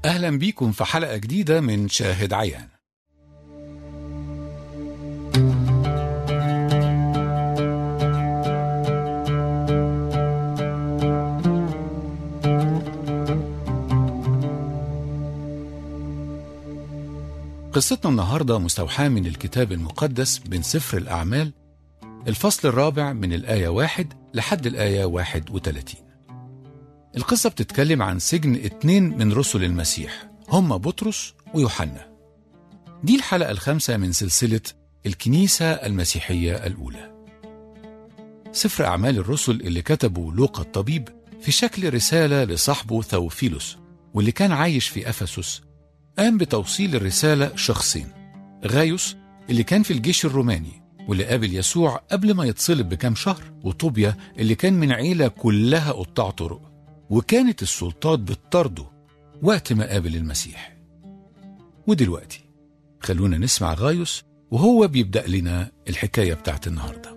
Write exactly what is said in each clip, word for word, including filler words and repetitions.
أهلا بيكم في حلقة جديدة من شاهد عيان. قصتنا النهاردة مستوحاة من الكتاب المقدس من سفر الأعمال، الفصل الرابع من الآية واحد لحد الآية واحد وثلاثين. القصة بتتكلم عن سجن اتنين من رسل المسيح، هم بطرس ويوحنا. دي الحلقة الخامسة من سلسلة الكنيسة المسيحية الأولى. سفر أعمال الرسل اللي كتبه لوقا الطبيب في شكل رسالة لصاحبه ثوفيلوس، واللي كان عايش في أفسس، قام بتوصيل الرسالة شخصين: غايوس اللي كان في الجيش الروماني واللي قابل يسوع قبل ما يتصلب بكام شهر، وطوبيا اللي كان من عيلة كلها قطاع طرق وكانت السلطات بتطرده وقت ما قابل المسيح. ودلوقتي خلونا نسمع غايوس وهو بيبدأ لنا الحكاية بتاعت النهاردة.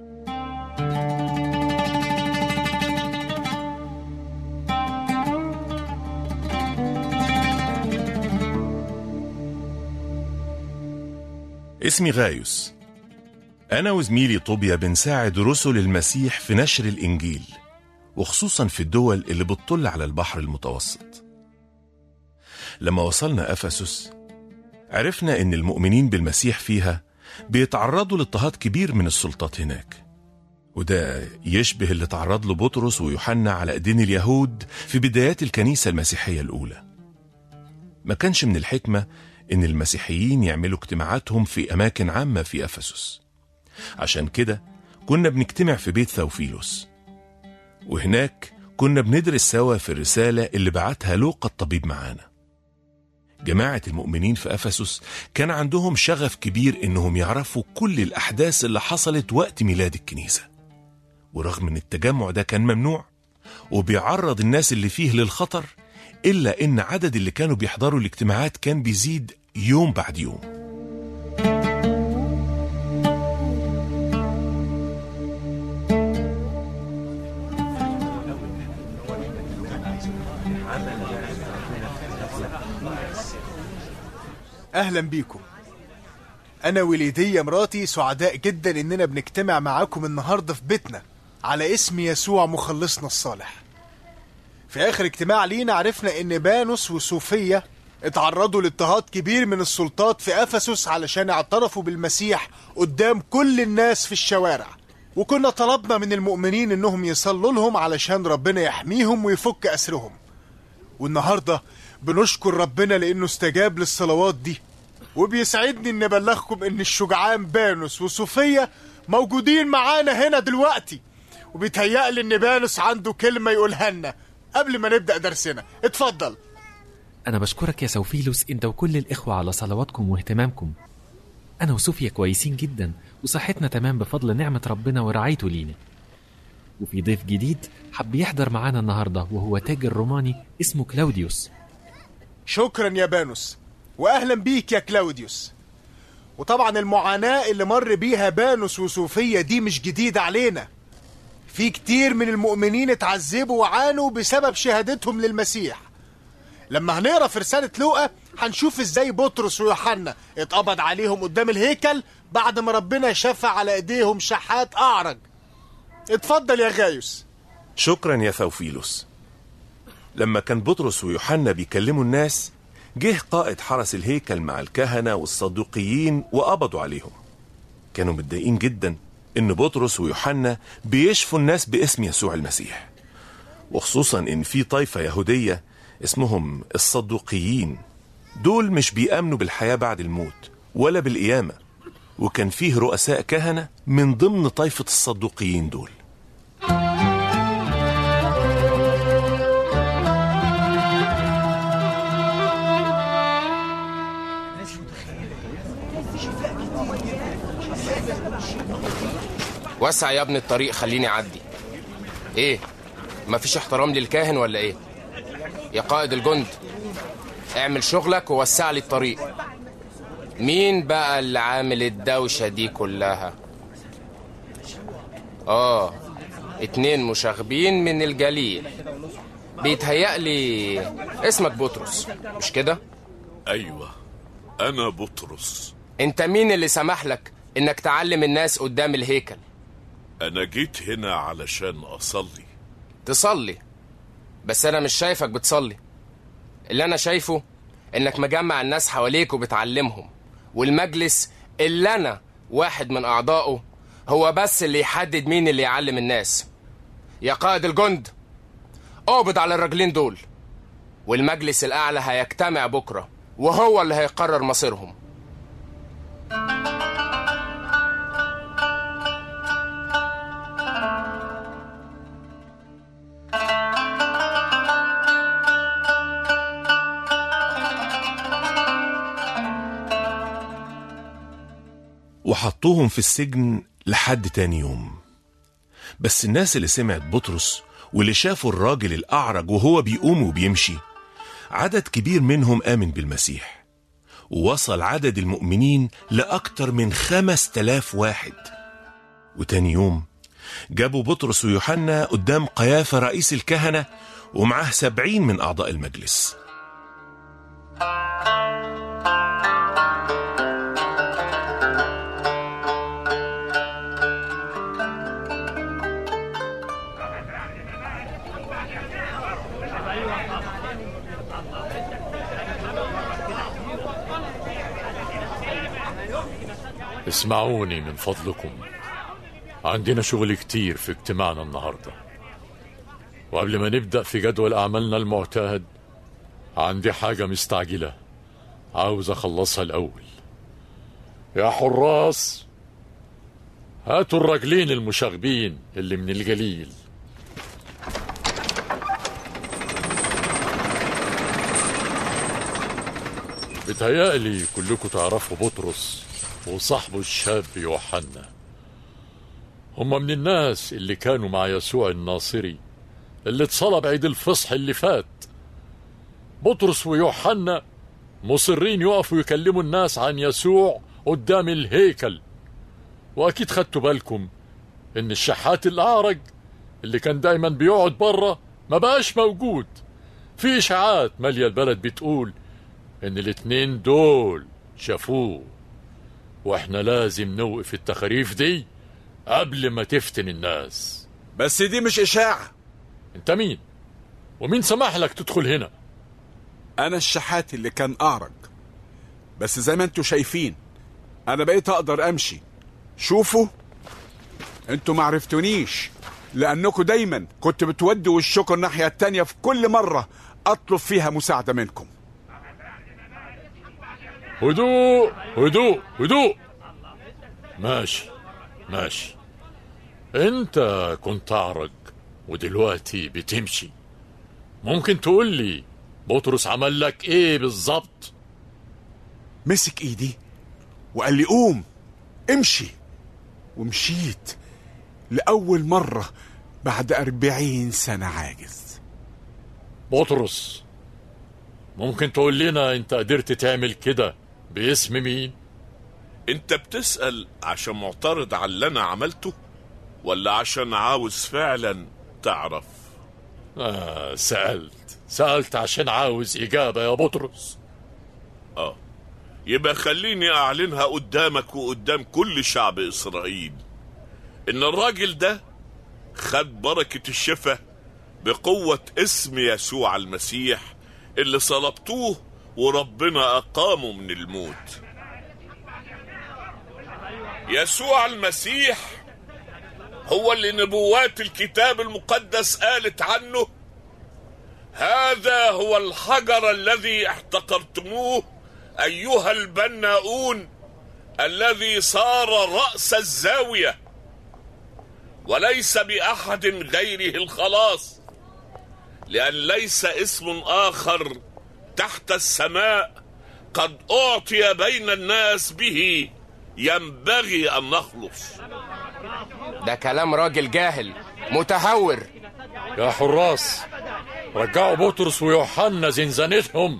اسمي غايوس. أنا وزميلي طوبيا بنساعد رسل المسيح في نشر الإنجيل، وخصوصا في الدول اللي بتطل على البحر المتوسط. لما وصلنا أفسس عرفنا إن المؤمنين بالمسيح فيها بيتعرضوا لاضطهاد كبير من السلطات هناك، وده يشبه اللي تعرض له بطرس ويوحنا على ايدين اليهود في بدايات الكنيسة المسيحية الأولى. ما كانش من الحكمة إن المسيحيين يعملوا اجتماعاتهم في أماكن عامة في أفسس، عشان كده كنا بنجتمع في بيت ثوفيلوس، وهناك كنا بندرس سوا في الرسالة اللي بعتها لوقا الطبيب معانا. جماعة المؤمنين في أفسس كان عندهم شغف كبير إنهم يعرفوا كل الأحداث اللي حصلت وقت ميلاد الكنيسة، ورغم إن التجمع ده كان ممنوع وبيعرض الناس اللي فيه للخطر، إلا إن عدد اللي كانوا بيحضروا الاجتماعات كان بيزيد يوم بعد يوم. أهلا بيكم. أنا وليدية مراتي سعداء جدا إننا بنجتمع معاكم النهاردة في بيتنا على اسم يسوع مخلصنا الصالح. في آخر اجتماع لينا عرفنا إن بانوس وصوفية اتعرضوا لاضطهاد كبير من السلطات في أفسس علشان اعترفوا بالمسيح قدام كل الناس في الشوارع، وكنا طلبنا من المؤمنين إنهم يصلوا لهم علشان ربنا يحميهم ويفك أسرهم. والنهاردة بنشكر ربنا لأنه استجاب للصلوات دي، وبيسعدني إن أبلغكم إن الشجعان بانوس وصوفية موجودين معانا هنا دلوقتي، وبيتهيألي إن بانوس عنده كلمة يقولها لنا قبل ما نبدأ درسنا. اتفضل. أنا بشكرك يا ثوفيلوس أنت وكل الإخوة على صلواتكم واهتمامكم. أنا وصوفيا كويسين جدا وصحتنا تمام بفضل نعمة ربنا ورعايته لينا. وفي ضيف جديد حب يحضر معانا النهاردة، وهو تاجر روماني اسمه كلاوديوس. شكرا يا بانوس، وأهلا بيك يا كلاوديوس. وطبعا المعاناة اللي مر بيها بانوس وصوفية دي مش جديدة علينا. في كتير من المؤمنين اتعذبوا وعانوا بسبب شهادتهم للمسيح. لما هنقرأ في رسالة لوقا هنشوف ازاي بطرس ويوحنا اتقبض عليهم قدام الهيكل بعد ما ربنا شفع على ايديهم شحات أعرج. اتفضل يا غايوس. شكرا يا ثوفيلوس. لما كان بطرس ويوحنا بيكلموا الناس، جه قائد حرس الهيكل مع الكهنة والصدوقيين وقبضوا عليهم. كانوا متضايقين جدا إن بطرس ويوحنا بيشفوا الناس باسم يسوع المسيح، وخصوصا إن في طائفة يهودية اسمهم الصدوقيين، دول مش بيأمنوا بالحياة بعد الموت ولا بالقيامة، وكان فيه رؤساء كهنة من ضمن طائفة الصدوقيين دول. وسع يا ابن الطريق، خليني اعدي. ايه، مفيش احترام للكاهن ولا ايه؟ يا قائد الجند، اعمل شغلك ووسع لي الطريق. مين بقى اللي عامل الدوشة دي كلها؟ اه اتنين مشاغبين من الجليل. بيتهيألي اسمك بطرس مش كده؟ أيوة، أنا بطرس. انت مين اللي سمح لك انك تعلم الناس قدام الهيكل؟ أنا جيت هنا علشان أصلي. تصلي؟ بس انا مش شايفك بتصلي. اللي انا شايفه انك مجمع الناس حواليك وبتعلمهم، والمجلس اللي انا واحد من اعضائه هو بس اللي يحدد مين اللي يعلم الناس. يا قائد الجند، اقبض على الراجلين دول، والمجلس الاعلى هيجتمع بكره وهو اللي هيقرر مصيرهم. وحطوهم في السجن لحد تاني يوم. بس الناس اللي سمعت بطرس واللي شافوا الراجل الأعرج وهو بيقوم وبيمشي، عدد كبير منهم آمن بالمسيح، ووصل عدد المؤمنين لأكتر من خمس تلاف واحد. وتاني يوم جابوا بطرس ويوحنا قدام قيافة رئيس الكهنة ومعاه سبعين من أعضاء المجلس. اسمعوني من فضلكم، عندنا شغل كتير في اجتماعنا النهاردة، وقبل ما نبدأ في جدول أعمالنا المعتاد عندي حاجة مستعجلة عاوز أخلصها الأول. يا حراس، هاتوا الراجلين المشاغبين اللي من الجليل. بتهيألي كلكم تعرفوا بطرس وصاحبه الشاب يوحنا. هم من الناس اللي كانوا مع يسوع الناصري اللي اتصلب عيد الفصح اللي فات. بطرس ويوحنا مصرين يقفوا يكلموا الناس عن يسوع قدام الهيكل. وأكيد خدتوا بالكم إن الشحات الأعرج اللي كان دايما بيقعد بره ما بقاش موجود. في إشاعات مالية البلد بتقول إن الاتنين دول شافوه، واحنا لازم نوقف التخاريف دي قبل ما تفتن الناس. بس دي مش إشاعة. انت مين؟ ومين سمح لك تدخل هنا؟ أنا الشحات اللي كان أعرج، بس زي ما انتوا شايفين أنا بقيت أقدر أمشي. شوفوا، انتوا معرفتونيش لأنكم دايما كنت بتودوا وشكوا الناحية التانية في كل مرة أطلب فيها مساعدة منكم. هدوء هدوء هدوء. ماشي ماشي، انت كنت أعرج ودلوقتي بتمشي. ممكن تقول لي بطرس عمل لك ايه بالظبط؟ مسك ايدي وقال لي قوم امشي، ومشيت لأول مرة بعد أربعين سنة عاجز. بطرس، ممكن تقول لنا انت قدرت تعمل كده باسم مين؟ انت بتسأل عشان معترض على اللي انا عملته ولا عشان عاوز فعلا تعرف؟ آه سألت سألت عشان عاوز إجابة يا بطرس. اه يبقى خليني أعلنها قدامك وقدام كل شعب إسرائيل إن الراجل ده خد بركة الشفاء بقوة اسم يسوع المسيح اللي صلبتوه وربنا أقامه من الموت. يسوع المسيح هو اللي نبوات الكتاب المقدس قالت عنه هذا هو الحجر الذي احتقرتموه أيها البناؤون الذي صار رأس الزاوية، وليس بأحد غيره الخلاص، لأن ليس اسم آخر تحت السماء قد أعطي بين الناس به ينبغي أن نخلص. ده كلام راجل جاهل متهور. يا حراس، رجعوا بطرس ويوحنا زنزانتهم.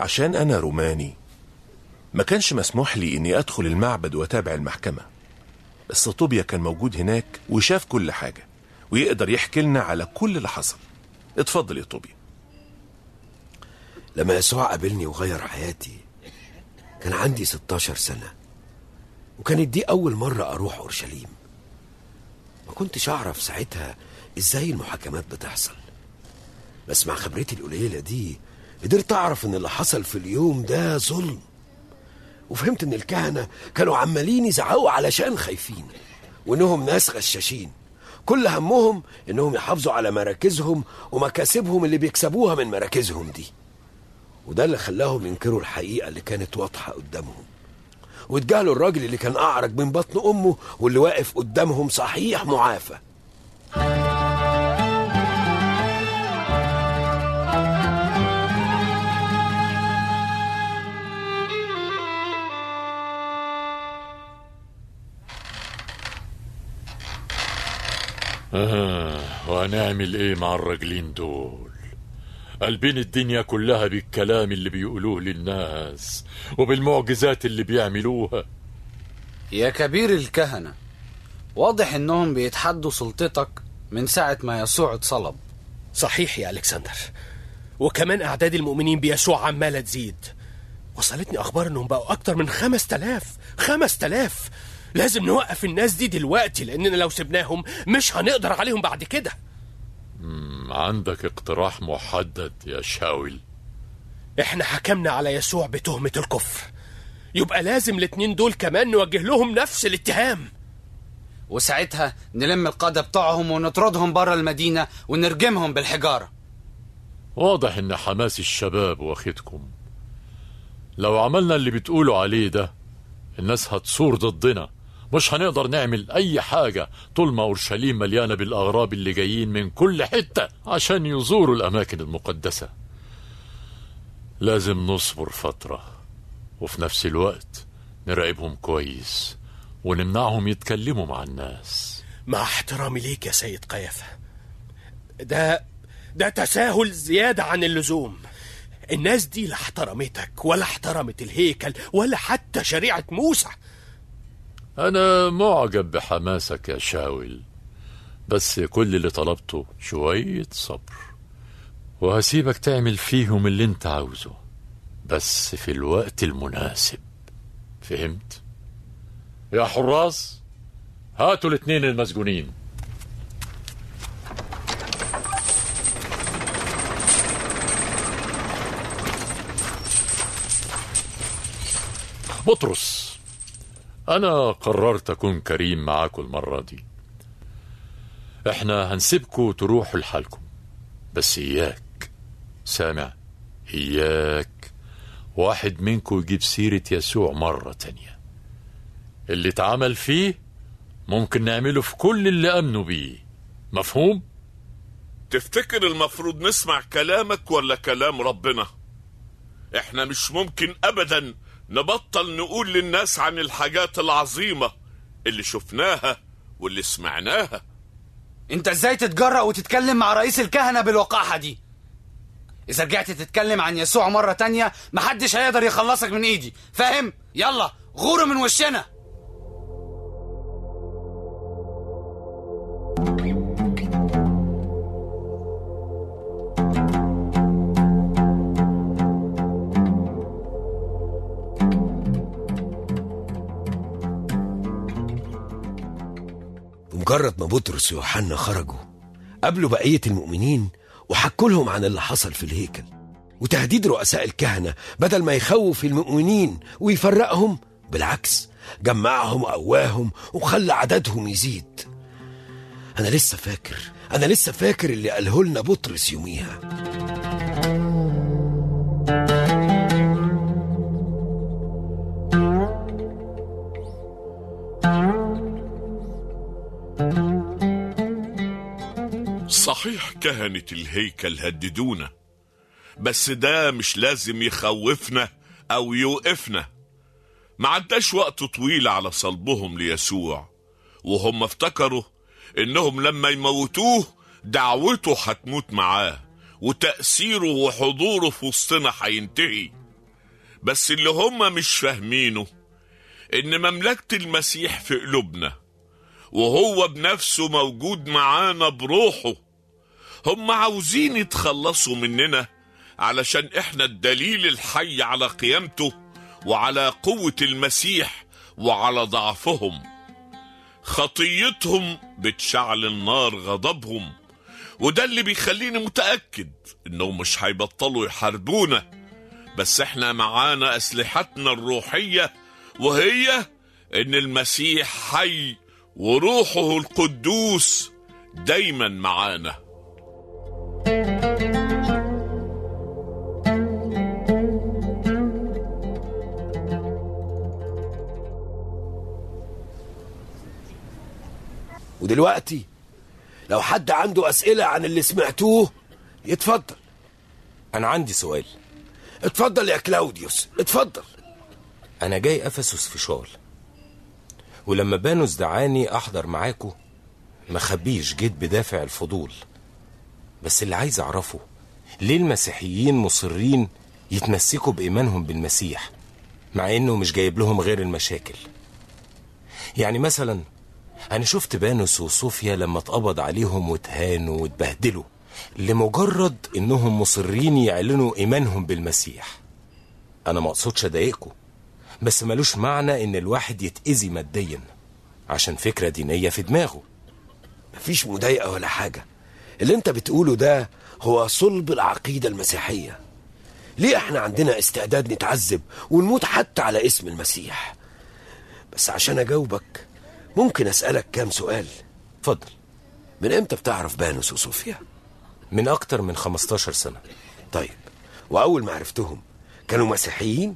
عشان أنا روماني ما كانش مسموح لي إني أدخل المعبد وأتابع المحكمة، بس طوبيا كان موجود هناك وشاف كل حاجة ويقدر يحكي لنا على كل اللي حصل. اتفضل يا طوبيا. لما يسوع قابلني وغير حياتي كان عندي ستاشر سنة، وكانت دي أول مرة أروح أورشليم. ما كنتش أعرف ساعتها إزاي المحاكمات بتحصل، بس مع خبرتي القليلة دي قدرت أعرف إن اللي حصل في اليوم ده ظلم، وفهمت إن الكهنة كانوا عمالين يزعقوا علشان خايفين، وإنهم ناس غشاشين كل همهم إنهم يحافظوا على مراكزهم ومكاسبهم اللي بيكسبوها من مراكزهم دي. وده اللي خلاهم ينكروا الحقيقة اللي كانت واضحة قدامهم، واتجاهلوا الراجل اللي كان أعرج من بطن أمه واللي واقف قدامهم صحيح معافى. آه وهنعمل ايه مع الراجلين دول؟ قلبين الدنيا كلها بالكلام اللي بيقولوه للناس وبالمعجزات اللي بيعملوها. يا كبير الكهنة، واضح انهم بيتحدوا سلطتك من ساعة ما يسوع اتصلب. صحيح يا ألكسندر، وكمان أعداد المؤمنين بيسوع عمالة تزيد. وصلتني أخبار انهم بقوا أكتر من خمس تلاف خمس تلاف. لازم نوقف الناس دي دلوقتي، لأننا لو سبناهم مش هنقدر عليهم بعد كده. مم عندك اقتراح محدد يا شاول؟ احنا حكمنا على يسوع بتهمة الكفر، يبقى لازم الاتنين دول كمان نوجه لهم نفس الاتهام، وساعتها نلم القادة بتوعهم ونطردهم برا المدينة ونرجمهم بالحجارة. واضح ان حماس الشباب واخدكم. لو عملنا اللي بتقولوا عليه ده الناس هتصور ضدنا، مش هنقدر نعمل اي حاجة طول ما اورشليم مليانة بالاغراب اللي جايين من كل حتة عشان يزوروا الاماكن المقدسة. لازم نصبر فترة، وفي نفس الوقت نراقبهم كويس ونمنعهم يتكلموا مع الناس. مع احترامي ليك يا سيد قيافة، ده ده تساهل زيادة عن اللزوم. الناس دي لا احترمتك ولا احترمت الهيكل ولا حتى شريعة موسى. أنا معجب بحماسك يا شاول، بس كل اللي طلبته شوية صبر، وهسيبك تعمل فيهم اللي انت عاوزه، بس في الوقت المناسب. فهمت؟ يا حراس هاتوا الاثنين المسجونين. بطرس، أنا قررت أكون كريم معاكم المرة دي. إحنا هنسيبكم تروحوا لحالكم، بس إياك سامع، إياك واحد منكم يجيب سيرة يسوع مرة تانية. اللي اتعمل فيه ممكن نعمله في كل اللي أمنوا بيه. مفهوم؟ تفتكر المفروض نسمع كلامك ولا كلام ربنا؟ احنا مش ممكن أبدا نبطل نقول للناس عن الحاجات العظيمة اللي شفناها واللي سمعناها. انت ازاي تتجرأ وتتكلم مع رئيس الكهنة بالوقاحة دي؟ اذا رجعت تتكلم عن يسوع مرة تانية محدش هيقدر يخلصك من ايدي، فاهم؟ يلا غوروا من وشنا. مجرد ما بطرس ويوحنا خرجوا قابلوا بقية المؤمنين وحكوا لهم عن اللي حصل في الهيكل، وتهديد رؤساء الكهنة بدل ما يخوف المؤمنين ويفرقهم بالعكس جمعهم وقواهم وخلى عددهم يزيد. أنا لسه فاكر أنا لسه فاكر اللي قاله لنا بطرس يوميها. صحيح كهنة الهيكل هددونا، بس ده مش لازم يخوفنا أو يوقفنا. ما عداش وقت طويل على صلبهم ليسوع، وهم افتكروا إنهم لما يموتوه دعوته هتموت معاه وتأثيره وحضوره في وسطنا هينتهي. بس اللي هم مش فاهمينه إن مملكة المسيح في قلوبنا، وهو بنفسه موجود معانا بروحه. هم عاوزين يتخلصوا مننا علشان إحنا الدليل الحي على قيامته وعلى قوة المسيح وعلى ضعفهم. خطيتهم بتشعل نار غضبهم، وده اللي بيخليني متأكد إنهم مش هيبطلوا يحاربونا. بس إحنا معانا أسلحتنا الروحية، وهي إن المسيح حي وروحه القدوس دايما معانا. ودلوقتي لو حد عنده أسئلة عن اللي سمعتوه يتفضل. أنا عندي سؤال. اتفضل يا كلاوديوس، اتفضل. أنا جاي أفسس في شغل، ولما بانوس دعاني أحضر معاكو ما خبيش جيت بدافع الفضول. بس اللي عايز أعرفه ليه المسيحيين مصرين يتمسكوا بإيمانهم بالمسيح مع إنه مش جايب لهم غير المشاكل. يعني مثلا أنا شفت بانوس وصوفيا لما اتقبض عليهم واتهانوا واتبهدلوا لمجرد إنهم مصرين يعلنوا إيمانهم بالمسيح. أنا ما أقصدش أضايقكم، بس ملوش معنى إن الواحد يتأذي ماديا عشان فكرة دينية في دماغه. مفيش مضايقة ولا حاجة. اللي انت بتقوله ده هو صلب العقيدة المسيحية. ليه احنا عندنا استعداد نتعذب ونموت حتى على اسم المسيح؟ بس عشان اجاوبك ممكن اسألك كام سؤال؟ اتفضل. من امتى بتعرف بانوس وصوفيا؟ من اكتر من خمستاشر سنة. طيب، واول ما عرفتهم كانوا مسيحيين؟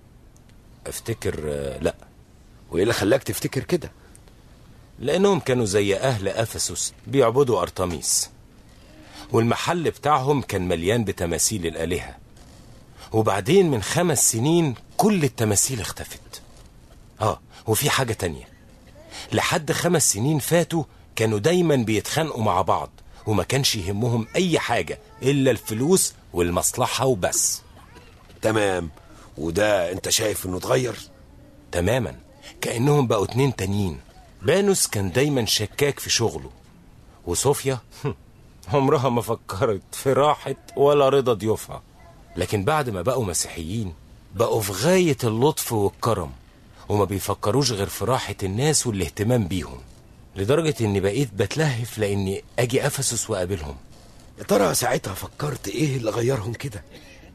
افتكر آه لا. وايه اللي خلاك تفتكر كده؟ لانهم كانوا زي اهل افسس بيعبدوا ارتميس، والمحل بتاعهم كان مليان بتماثيل الالهة. وبعدين من خمس سنين كل التماثيل اختفت. اه وفي حاجة تانية، لحد خمس سنين فاتوا كانوا دايما بيتخانقوا مع بعض، وما كانش يهمهم اي حاجة الا الفلوس والمصلحة وبس. تمام. وده انت شايف انه اتغير؟ تماما، كأنهم بقوا اتنين تانيين. بانوس كان دايما شكاك في شغله، وصوفيا عمرها ما فكرت في راحة ولا رضا ضيوفها. لكن بعد ما بقوا مسيحيين بقوا في غاية اللطف والكرم، وما بيفكروش غير في راحة الناس والاهتمام بيهم، لدرجة اني بقيت بتلهف لاني اجي افسس واقابلهم. يا ترى ساعتها فكرت ايه اللي غيرهم كده؟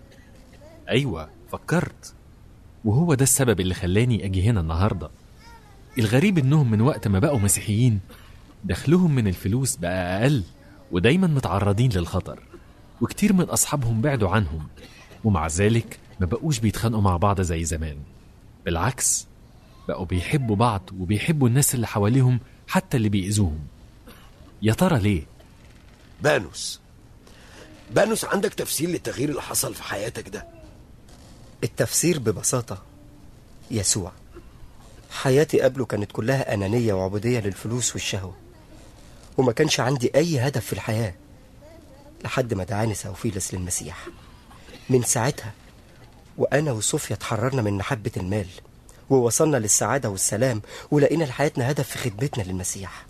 ايوه فكرت، وهو ده السبب اللي خلاني اجي هنا النهاردة. الغريب انهم من وقت ما بقوا مسيحيين دخلهم من الفلوس بقى اقل، ودايما متعرضين للخطر، وكتير من اصحابهم بعدوا عنهم، ومع ذلك ما بقوش بيتخانقوا مع بعض زي زمان. بالعكس، بقوا بيحبوا بعض وبيحبوا الناس اللي حواليهم حتى اللي بيأذوهم. يا ترى ليه؟ بانوس بانوس عندك تفسير للتغيير اللي حصل في حياتك ده؟ التفسير ببساطة يسوع. حياتي قبله كانت كلها أنانية وعبودية للفلوس والشهوة، وما كانش عندي أي هدف في الحياة، لحد ما دعاني ساوفيلس للمسيح. من ساعتها وأنا وصوفيا اتحررنا من محبة المال، ووصلنا للسعادة والسلام، ولقينا لحياتنا هدف في خدمتنا للمسيح.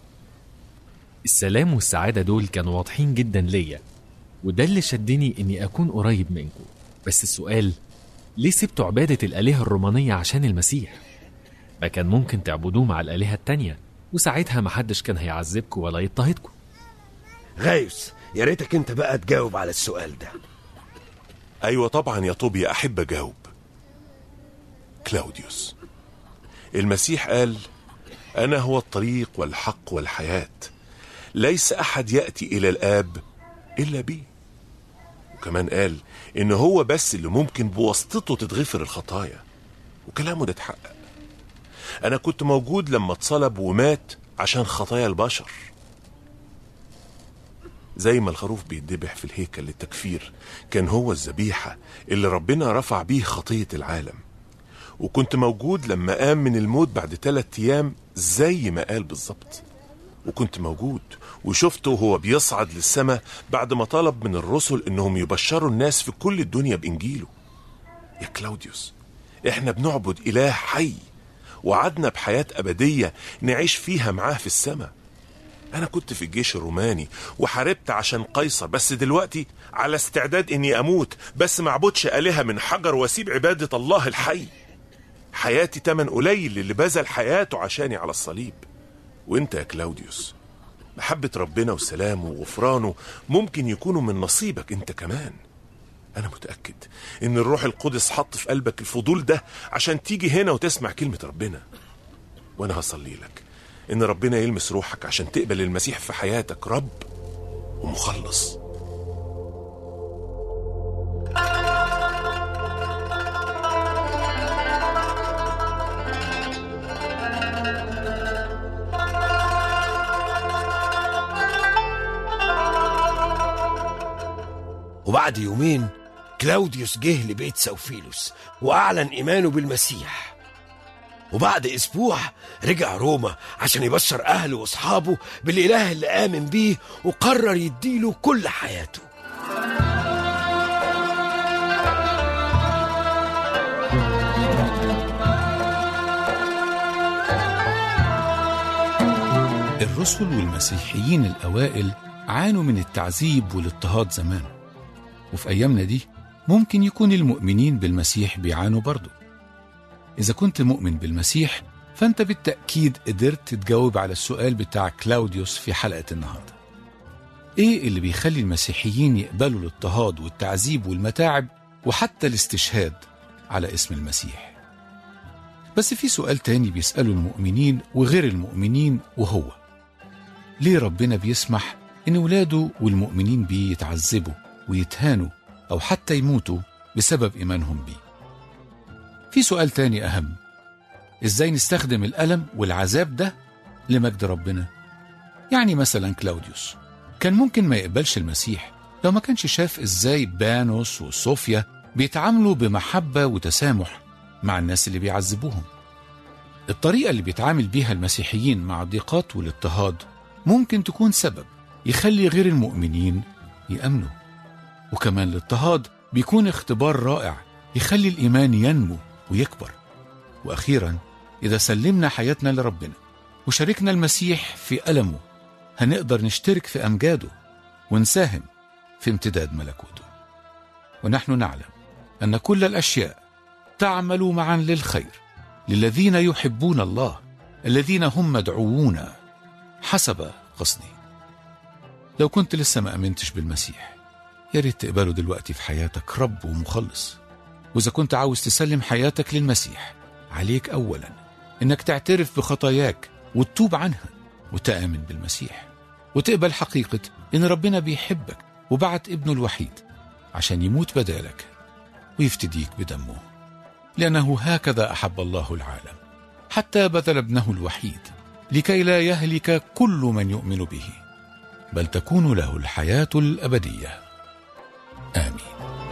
السلام والسعادة دول كانوا واضحين جدا ليا، وده اللي شدني اني اكون قريب منكم. بس السؤال، ليه سبتوا عبادة الآلهة الرومانية عشان المسيح؟ ما كان ممكن تعبدوه مع الآلهة التانية، وساعتها محدش كان هيعذبكم ولا يضطهدكم. غايوس، يا ريتك انت بقى تجاوب على السؤال ده. ايوه طبعا يا طوبيا، احب اجاوب. كلاوديوس، المسيح قال: انا هو الطريق والحق والحياة، ليس احد يأتي الى الاب الا بي. وكمان قال ان هو بس اللي ممكن بواسطته تتغفر الخطايا، وكلامه ده اتحقق. انا كنت موجود لما اتصلب ومات عشان خطايا البشر. زي ما الخروف بيتذبح في الهيكل للتكفير، كان هو الذبيحة اللي ربنا رفع بيه خطية العالم. وكنت موجود لما قام من الموت بعد ثلاثة ايام زي ما قال بالظبط. وكنت موجود وشفته وهو بيصعد للسماء بعد ما طلب من الرسل انهم يبشروا الناس في كل الدنيا بانجيله. يا كلاوديوس، احنا بنعبد إله حي وعدنا بحياة أبدية نعيش فيها معاه في السماء. أنا كنت في الجيش الروماني وحاربت عشان قيصر، بس دلوقتي على استعداد إني أموت، بس ما اعبدش آلهة من حجر واسيب عبادة الله الحي. حياتي تمن قليل اللي بذل حياته عشاني على الصليب. وانت يا كلاوديوس، محبة ربنا وسلامه وغفرانه ممكن يكونوا من نصيبك انت كمان. أنا متأكد إن الروح القدس حط في قلبك الفضول ده عشان تيجي هنا وتسمع كلمة ربنا. وأنا هصلي لك إن ربنا يلمس روحك عشان تقبل المسيح في حياتك رب ومخلص. وبعد يومين كلاوديوس جه لبيت سوفيلوس وأعلن إيمانه بالمسيح. وبعد أسبوع رجع روما عشان يبشر أهله وأصحابه بالإله اللي آمن بيه وقرر يديله كل حياته. الرسل والمسيحيين الأوائل عانوا من التعذيب والاضطهاد زمان، وفي أيامنا دي ممكن يكون المؤمنين بالمسيح بيعانوا برضو. إذا كنت مؤمن بالمسيح فأنت بالتأكيد قدرت تجاوب على السؤال بتاع كلاوديوس في حلقة النهاردة. إيه اللي بيخلي المسيحيين يقبلوا الاضطهاد والتعذيب والمتاعب وحتى الاستشهاد على اسم المسيح؟ بس في سؤال تاني بيسأله المؤمنين وغير المؤمنين، وهو ليه ربنا بيسمح إن ولاده والمؤمنين بيه يتعذبوا ويتهانوا أو حتى يموتوا بسبب إيمانهم بيه؟ في سؤال تاني أهم، إزاي نستخدم الألم والعذاب ده لمجد ربنا؟ يعني مثلا كلاوديوس كان ممكن ما يقبلش المسيح لو ما كانش شاف إزاي بانوس وصوفيا بيتعاملوا بمحبة وتسامح مع الناس اللي بيعذبوهم. الطريقة اللي بيتعامل بيها المسيحيين مع الضيقات والاضطهاد ممكن تكون سبب يخلي غير المؤمنين يأمنوا. وكمان الاضطهاد بيكون اختبار رائع يخلي الإيمان ينمو ويكبر. وأخيرا إذا سلمنا حياتنا لربنا وشاركنا المسيح في ألمه هنقدر نشترك في أمجاده ونساهم في امتداد ملكوته. ونحن نعلم أن كل الأشياء تعمل معا للخير للذين يحبون الله الذين هم مدعوون حسب قصده. لو كنت لسه ما أمنتش بالمسيح يا ريت تقبله دلوقتي في حياتك رب ومخلص. وإذا كنت عاوز تسلم حياتك للمسيح عليك أولا إنك تعترف بخطاياك وتتوب عنها وتآمن بالمسيح وتقبل حقيقة إن ربنا بيحبك وبعت ابنه الوحيد عشان يموت بدالك ويفتديك بدمه، لأنه هكذا أحب الله العالم حتى بذل ابنه الوحيد لكي لا يهلك كل من يؤمن به بل تكون له الحياة الأبدية. آمين.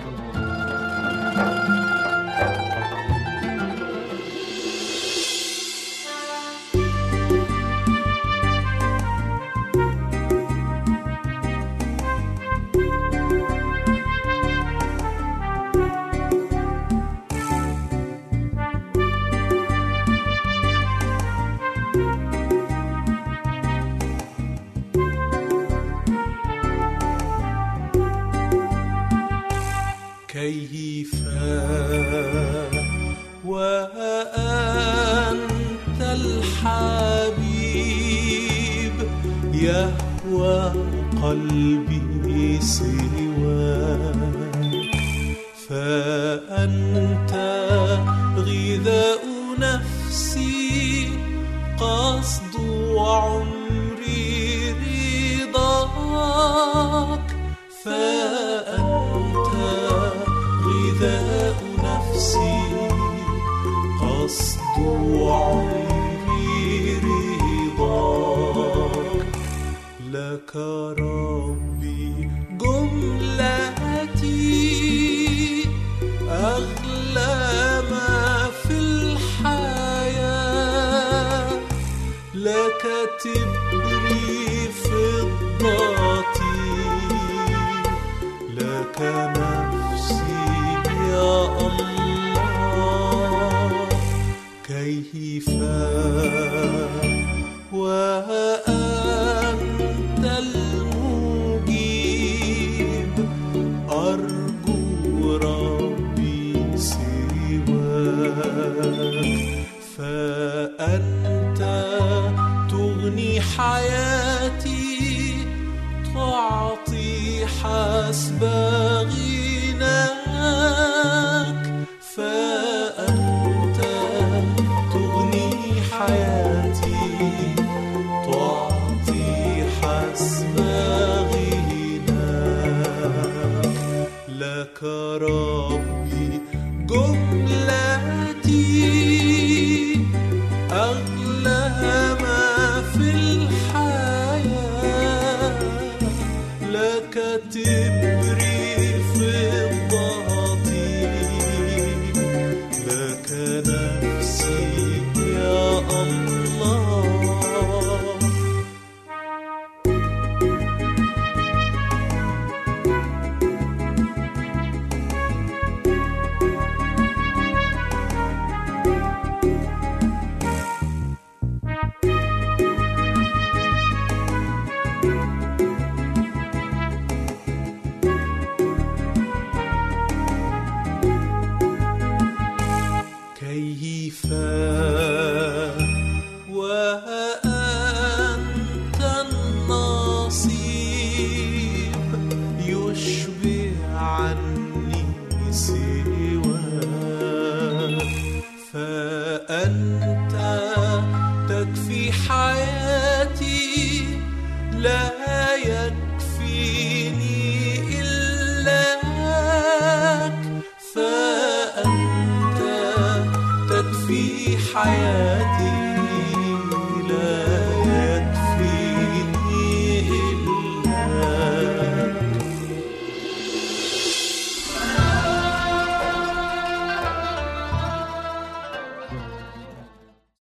كيف وأنت الحبيب يهوى قلبي سواك، فأنت غذاء نفسي قصد عمري رضاك، فأنت غذاء نفسي قصد عمري رضاك، لك ربي جملتي أغلى ما في الحياة، لك تبري فضتي، لك نفسي يا الله، كيف وأنت المجيب أرجو ربي سواك فأنت تغني حياتي تعطي حسب غناك فأنت تغني حياتي تعطي حسب غناك لك ربي جملتي أغلى ما في الحياة لك تبري فضتي لك نفسي يا الله كيف وأنت النصيب يشبع عني سواك فأنت تكفي حياتي لا يكفيني إلاك فأنت تكفي حياتي لا